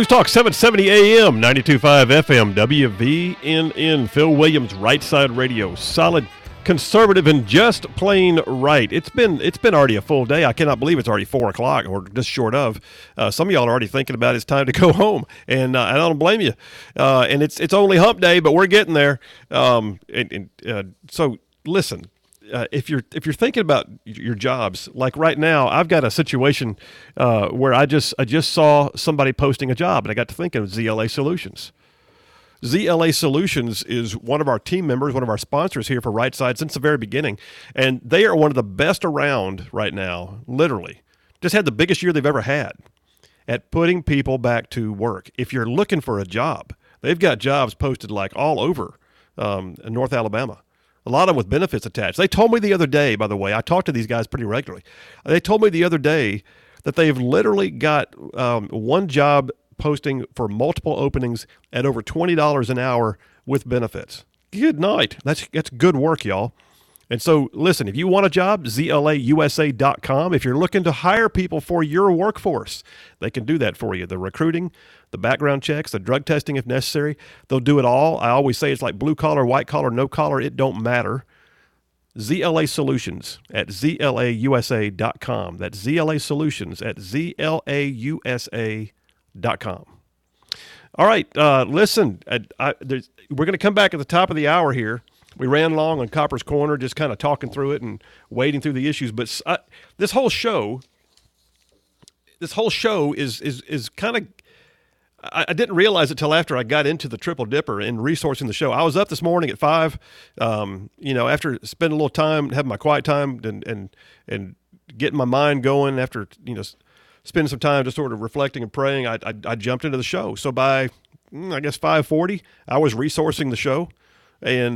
News Talk 770 AM, 92.5 FM, WVNN, Phil Williams, Right Side Radio, solid, conservative, and just plain right. It's been already a full day. I cannot believe it's already 4 o'clock, or just short of. Some of y'all are already thinking about it's time to go home, and I don't blame you. And it's only hump day, but we're getting there. So listen. If you're thinking about your jobs, like right now, I've got a situation where I just saw somebody posting a job, and I got to thinking of ZLA Solutions. ZLA Solutions is one of our team members, one of our sponsors here for Right Side since the very beginning, and they are one of the best around right now, literally. Just had the biggest year they've ever had at putting people back to work. If you're looking for a job, they've got jobs posted like all over North Alabama. A lot of them with benefits attached. They told me the other day, by the way, I talk to these guys pretty regularly. They told me the other day that they've literally got one job posting for multiple openings at over $20 an hour with benefits. Good night. That's good work, y'all. And so, listen, if you want a job, ZLAUSA.com. If you're looking to hire people for your workforce, they can do that for you. The recruiting, the background checks, the drug testing if necessary. They'll do it all. I always say it's like blue collar, white collar, no collar. It don't matter. ZLA Solutions at ZLAUSA.com. That's ZLA Solutions at ZLAUSA.com. All right, listen, we're going to come back at the top of the hour here. We ran long on Copper's Corner, just kind of talking through it and wading through the issues. But this whole show is kind of. I didn't realize it till after I got into the Triple Dipper and resourcing the show. I was up this morning at 5. After spending a little time, having my quiet time, and getting my mind going. After spending some time just sort of reflecting and praying, I jumped into the show. So by I guess 5:40, I was resourcing the show. And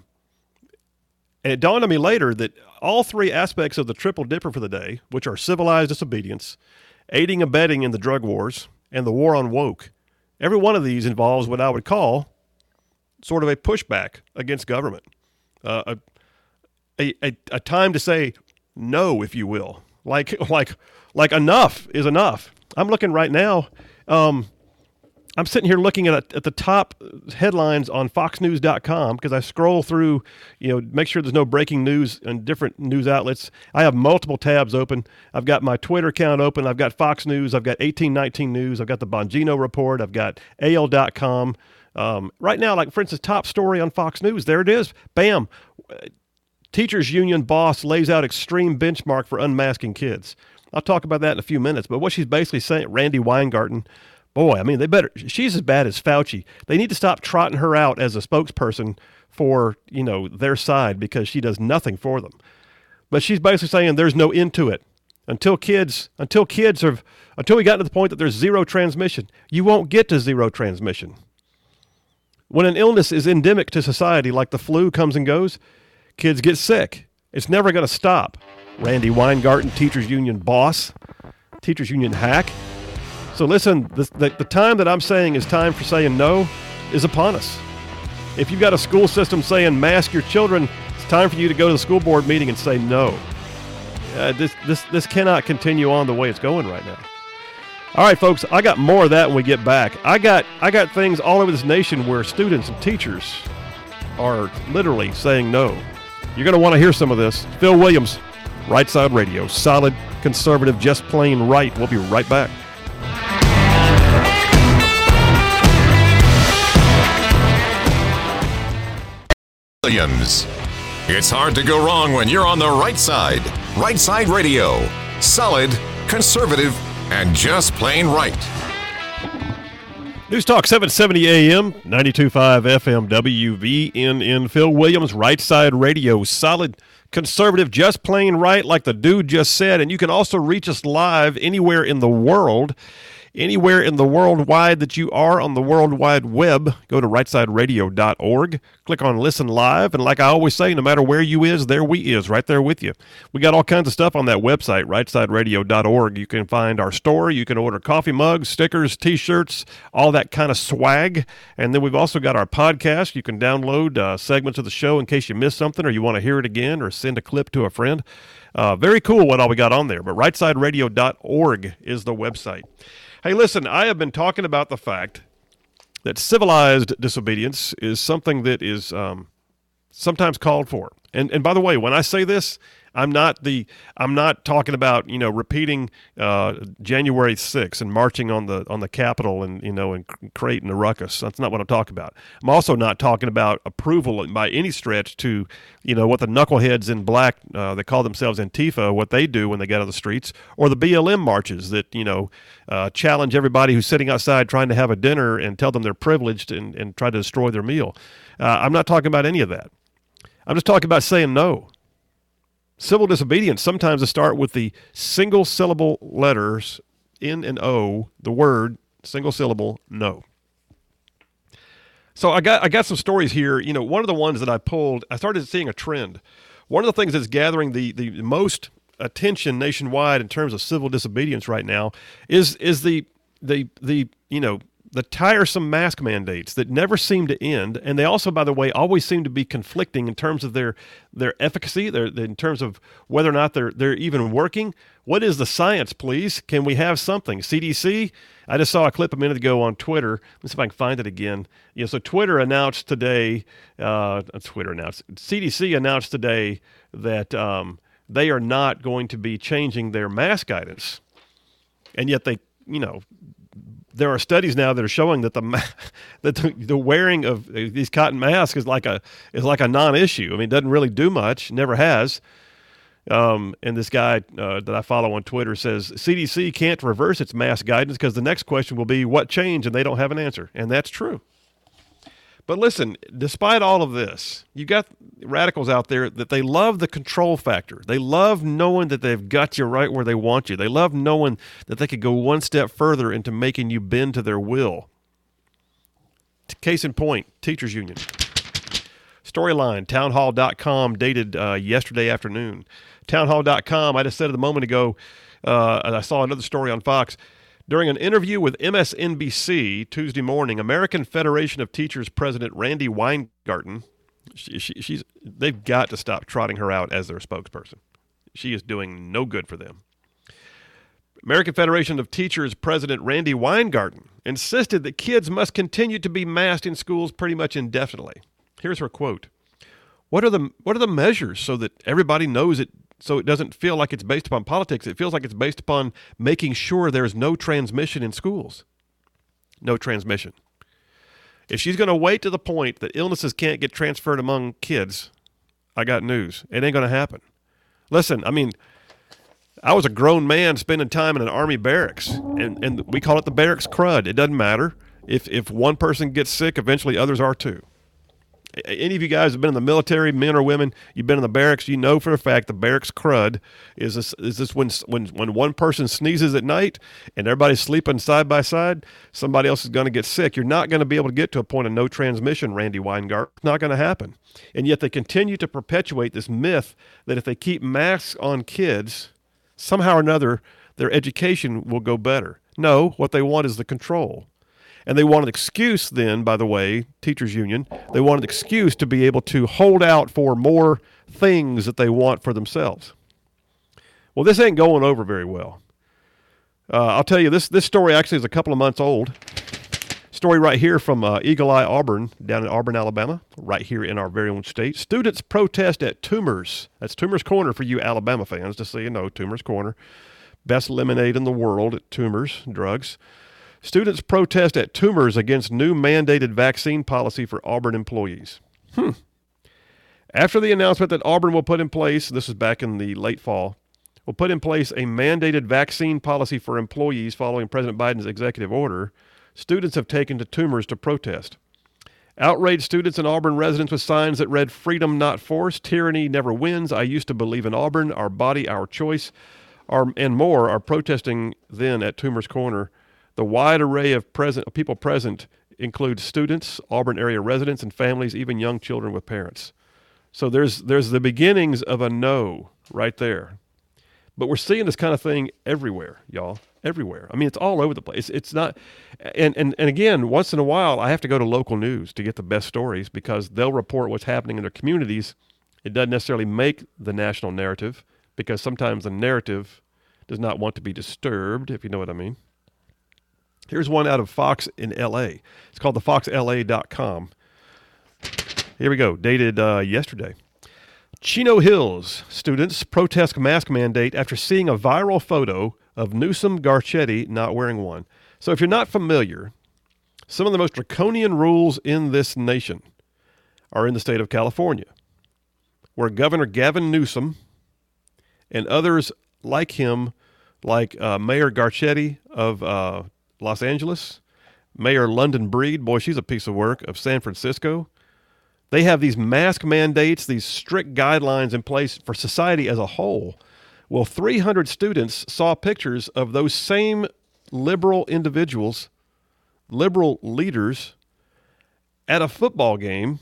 it dawned on me later that all three aspects of the Triple Dipper for the day, which are civilized disobedience, aiding and abetting in the drug wars, and the war on woke, every one of these involves what I would call sort of a pushback against government, a time to say no, if you will, like enough is enough. I'm looking right now. I'm sitting here looking at the top headlines on FoxNews.com because I scroll through, make sure there's no breaking news and different news outlets. I have multiple tabs open. I've got my Twitter account open. I've got Fox News. I've got 1819 News. I've got the Bongino Report. I've got AL.com. Right now, like for instance, top story on Fox News. There it is. Bam. Teachers union boss lays out extreme benchmark for unmasking kids. I'll talk about that in a few minutes. But what she's basically saying, Randi Weingarten, boy, I mean, she's as bad as Fauci. They need to stop trotting her out as a spokesperson for, their side because she does nothing for them. But she's basically saying there's no end to it. Until we get to the point that there's zero transmission, you won't get to zero transmission. When an illness is endemic to society, like the flu comes and goes, kids get sick. It's never going to stop. Randi Weingarten, teachers union boss, teachers union hack. So listen, the time that I'm saying is time for saying no is upon us. If you've got a school system saying mask your children, it's time for you to go to the school board meeting and say no. This cannot continue on the way it's going right now. All right, folks, I got more of that when we get back. I got things all over this nation where students and teachers are literally saying no. You're going to want to hear some of this. Phil Williams, Right Side Radio, solid, conservative, just plain right. We'll be right back. Williams. It's hard to go wrong when you're on the right side. Right Side Radio. Solid, conservative, and just plain right. News Talk 770 AM, 92.5 FM, WVNN. Phil Williams, Right Side Radio. Solid, conservative, just plain right, like the dude just said. And you can also reach us live anywhere in the world. Anywhere in the worldwide that you are on the World Wide Web, go to rightsideradio.org, click on Listen Live, and like I always say, no matter where you is, there we is, right there with you. We got all kinds of stuff on that website, rightsideradio.org. You can find our store, you can order coffee mugs, stickers, T-shirts, all that kind of swag, and then we've also got our podcast. You can download segments of the show in case you missed something or you want to hear it again or send a clip to a friend. Very cool what all we got on there. But rightsideradio.org is the website. Hey, listen, I have been talking about the fact that civilized disobedience is something that is sometimes called for. And by the way, when I say this, I'm not talking about repeating January 6th and marching on the Capitol and creating a ruckus. That's not what I'm talking about. I'm also not talking about approval by any stretch to what the knuckleheads in black that call themselves Antifa, what they do when they get on the streets, or the BLM marches that challenge everybody who's sitting outside trying to have a dinner and tell them they're privileged and try to destroy their meal. I'm not talking about any of that. I'm just talking about saying no. Civil disobedience sometimes to start with the single syllable letters N and O, the word single syllable no. So I got some stories here. One of the ones that I pulled, I started seeing a trend. One of the things that's gathering the most attention nationwide in terms of civil disobedience right now is the tiresome mask mandates that never seem to end, and they also, by the way, always seem to be conflicting in terms of their efficacy, in terms of whether or not they're even working. What is the science, please? Can we have something? CDC? I just saw a clip a minute ago on Twitter. Let's see if I can find it again. So Twitter announced today, CDC announced today that they are not going to be changing their mask guidance, and yet they, there are studies now that are showing that the wearing of these cotton masks is like a non-issue. I mean, it doesn't really do much, never has. And this guy that I follow on Twitter says CDC can't reverse its mask guidance because the next question will be what changed, and they don't have an answer, and that's true. But listen, despite all of this, you got radicals out there that they love the control factor. They love knowing that they've got you right where they want you. They love knowing that they could go one step further into making you bend to their will. Case in point, teachers union. Storyline, townhall.com, dated yesterday afternoon. Townhall.com, I just said it a moment ago, I saw another story on Fox. During an interview with MSNBC Tuesday morning, American Federation of Teachers President Randi Weingarten, they've got to stop trotting her out as their spokesperson. She is doing no good for them. American Federation of Teachers President Randi Weingarten insisted that kids must continue to be masked in schools pretty much indefinitely. Here's her quote. What are the measures so that everybody knows it, so it doesn't feel like it's based upon politics? It feels like it's based upon making sure there's no transmission in schools. No transmission. If she's going to wait to the point that illnesses can't get transferred among kids, I got news. It ain't going to happen. Listen, I mean, I was a grown man spending time in an Army barracks, and we call it the barracks crud. It doesn't matter. If one person gets sick, eventually others are too. Any of you guys have been in the military, men or women, you've been in the barracks, you know for a fact the barracks crud is this when one person sneezes at night and everybody's sleeping side by side, somebody else is going to get sick. You're not going to be able to get to a point of no transmission, Randi Weingarten. It's not going to happen. And yet they continue to perpetuate this myth that if they keep masks on kids, somehow or another their education will go better. No, what they want is the control. And they want an excuse then, by the way, teachers union, they want an excuse to be able to hold out for more things that they want for themselves. Well, this ain't going over very well. I'll tell you, this story actually is a couple of months old. Story right here from Eagle Eye Auburn, down in Auburn, Alabama, right here in our very own state. Students protest at Toomer's. That's Toomer's Corner for you Alabama fans, just so you know, Toomer's Corner. Best lemonade in the world at Toomer's Drugs. Students protest at Toomer's against new mandated vaccine policy for Auburn employees. After the announcement that Auburn will put in place, this is back in the late fall, will put in place a mandated vaccine policy for employees following President Biden's executive order, students have taken to Toomer's to protest. Outraged students and Auburn residents with signs that read, "Freedom, not force, tyranny never wins, I used to believe in Auburn, our body, our choice," and more are protesting then at Toomer's Corner. The wide array of people present includes students, Auburn area residents, and families, even young children with parents. So there's the beginnings of a no right there. But we're seeing this kind of thing everywhere, y'all, everywhere. I mean, it's all over the place. It's not, and again, once in a while, I have to go to local news to get the best stories because they'll report what's happening in their communities. It doesn't necessarily make the national narrative, because sometimes the narrative does not want to be disturbed, if you know what I mean. Here's one out of Fox in L.A. It's called thefoxla.com. Here we go, dated yesterday. Chino Hills students protest mask mandate after seeing a viral photo of Newsom Garcetti not wearing one. So if you're not familiar, some of the most draconian rules in this nation are in the state of California, where Governor Gavin Newsom and others like him, like Mayor Garcetti of Los Angeles, Mayor London Breed, boy, she's a piece of work, of San Francisco. They have these mask mandates, these strict guidelines in place for society as a whole. Well, 300 students saw pictures of those same liberal individuals, liberal leaders, at a football game,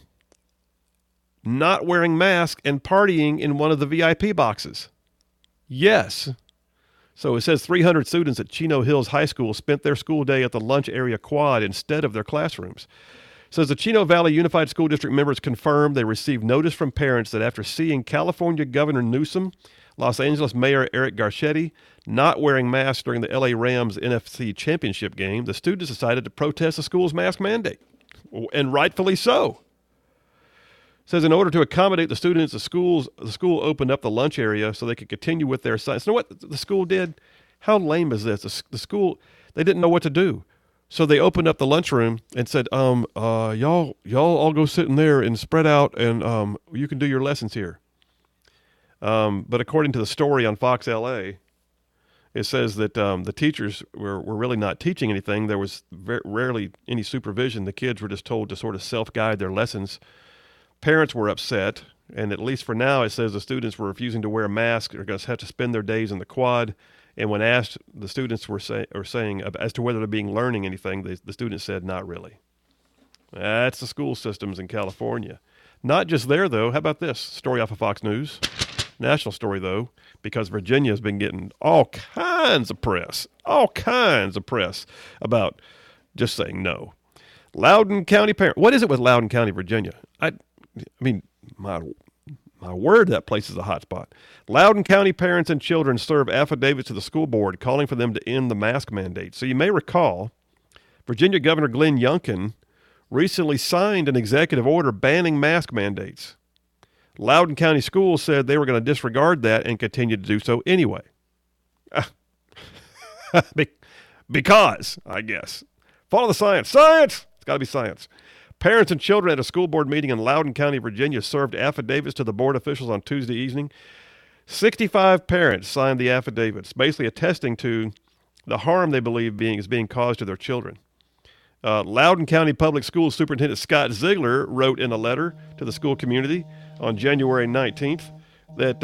not wearing masks and partying in one of the VIP boxes. Yes. So it says 300 students at Chino Hills High School spent their school day at the lunch area quad instead of their classrooms. It says the Chino Valley Unified School District members confirmed they received notice from parents that after seeing California Governor Newsom, Los Angeles Mayor Eric Garcetti not wearing masks during the LA Rams NFC Championship game, the students decided to protest the school's mask mandate, and rightfully so. It says in order to accommodate the students, the school opened up the lunch area so they could continue with their science. You know what the school did? How lame is this? The school, they didn't know what to do. So they opened up the lunchroom and said, y'all all go sit in there and spread out, and you can do your lessons here. But according to the story on Fox LA, it says that the teachers were really not teaching anything. There was rarely any supervision. The kids were just told to sort of self-guide their lessons. Parents were upset, and at least for now, it says the students were refusing to wear masks. They're going to have to spend their days in the quad. And when asked, the students were saying as to whether they're learning anything, the students said not really. That's the school systems in California. Not just there, though. How about this story off of Fox News? National story, though, because Virginia has been getting all kinds of press about just saying no. Loudoun County parent. What is it with Loudoun County, Virginia? I mean, my word, that place is a hot spot. Loudoun County parents and children serve affidavits to the school board calling for them to end the mask mandate. So you may recall, Virginia Governor Glenn Youngkin recently signed an executive order banning mask mandates. Loudoun County Schools said they were going to disregard that and continue to do so anyway. Because, I guess. Follow the science. Science! It's got to be science. Parents and children at a school board meeting in Loudoun County, Virginia, served affidavits to the board officials on Tuesday evening. 65 parents signed the affidavits, basically attesting to the harm they believe is being caused to their children. Loudoun County Public Schools Superintendent Scott Ziegler wrote in a letter to the school community on January 19th that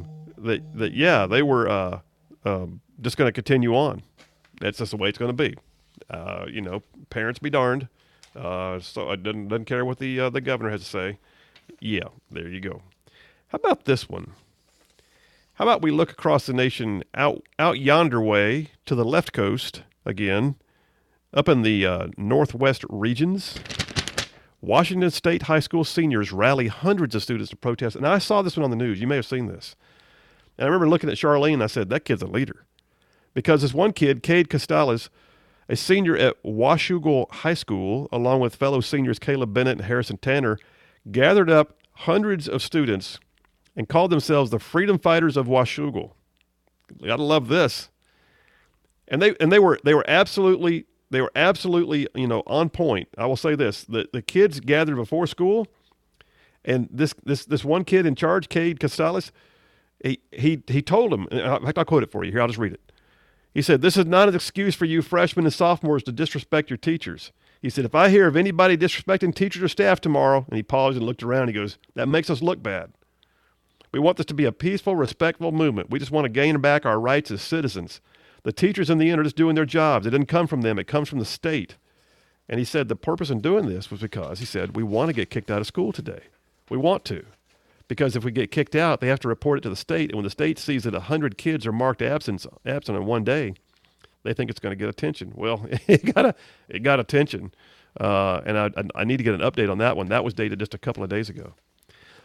they were just going to continue on. That's just the way it's going to be. Parents be darned. So it doesn't care what the governor has to say. Yeah, there you go. How about this one? How about we look across the nation out yonder way to the left coast again, up in the northwest regions? Washington State High School seniors rally hundreds of students to protest. And I saw this one on the news. You may have seen this. And I remember looking at Charlene, and I said, that kid's a leader. Because this one kid, Cade Costales, a senior at Washougal High School, along with fellow seniors Caleb Bennett and Harrison Tanner, gathered up hundreds of students and called themselves the Freedom Fighters of Washougal. You gotta love this. And they were absolutely on point. I will say this: the kids gathered before school, and this one kid in charge, Cade Costales, he told them. In fact, I'll quote it for you here. I'll just read it. He said, "This is not an excuse for you freshmen and sophomores to disrespect your teachers." He said, "If I hear of anybody disrespecting teachers or staff tomorrow," and he paused and looked around, he goes, "that makes us look bad. We want this to be a peaceful, respectful movement. We just want to gain back our rights as citizens. The teachers in the end are just doing their jobs. It didn't come from them. It comes from the state." And he said the purpose in doing this was because, he said, we want to get kicked out of school today. We want to. Because if we get kicked out, they have to report it to the state. And when the state sees that 100 kids are marked absent on one day, they think it's going to get attention. Well, it got attention. And I need to get an update on that one. That was dated just a couple of days ago.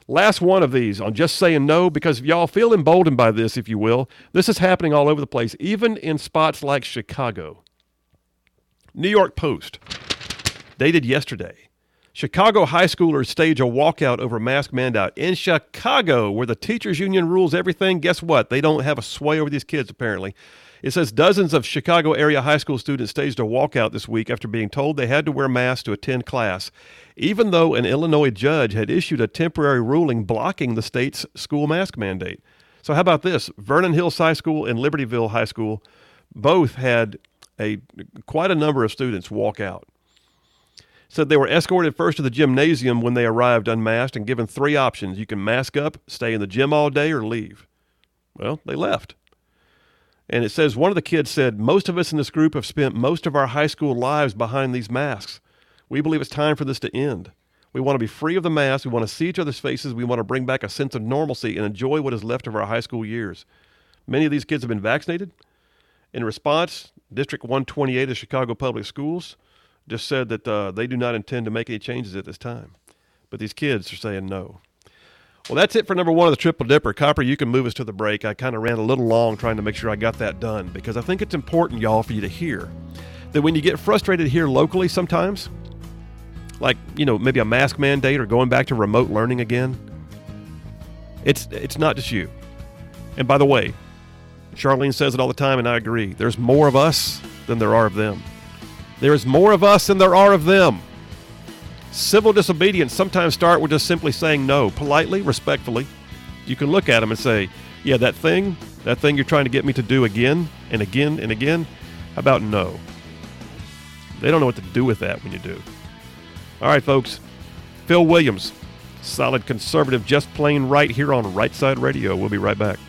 Last one of these on just saying no, because y'all feel emboldened by this, if you will. This is happening all over the place, even in spots like Chicago. New York Post, dated yesterday. Chicago high schoolers stage a walkout over mask mandate. In Chicago, where the teachers union rules everything, guess what? They don't have a sway over these kids, apparently. It says dozens of Chicago area high school students staged a walkout this week after being told they had to wear masks to attend class, even though an Illinois judge had issued a temporary ruling blocking the state's school mask mandate. So how about this? Vernon Hills High School and Libertyville High School both had quite a number of students walk out. Said they were escorted first to the gymnasium when they arrived unmasked and given 3 options. You can mask up, stay in the gym all day, or leave. Well, they left. And it says one of the kids said, most of us in this group have spent most of our high school lives behind these masks. We believe it's time for this to end. We want to be free of the mask. We want to see each other's faces. We want to bring back a sense of normalcy and enjoy what is left of our high school years. Many of these kids have been vaccinated. In response, District 128 of Chicago Public Schools just said that they do not intend to make any changes at this time. But these kids are saying no. Well, that's it for number 1 of the Triple Dipper. Copper, you can move us to the break. I kind of ran a little long trying to make sure I got that done because I think it's important, y'all, for you to hear that when you get frustrated here locally sometimes, like, maybe a mask mandate or going back to remote learning again, it's not just you. And by the way, Charlene says it all the time, and I agree. There's more of us than there are of them. There is more of us than there are of them. Civil disobedience sometimes start with just simply saying no, politely, respectfully. You can look at them and say, yeah, that thing you're trying to get me to do again and again and again, how about no? They don't know what to do with that when you do. All right, folks. Phil Williams, solid conservative, just plain right here on Right Side Radio. We'll be right back.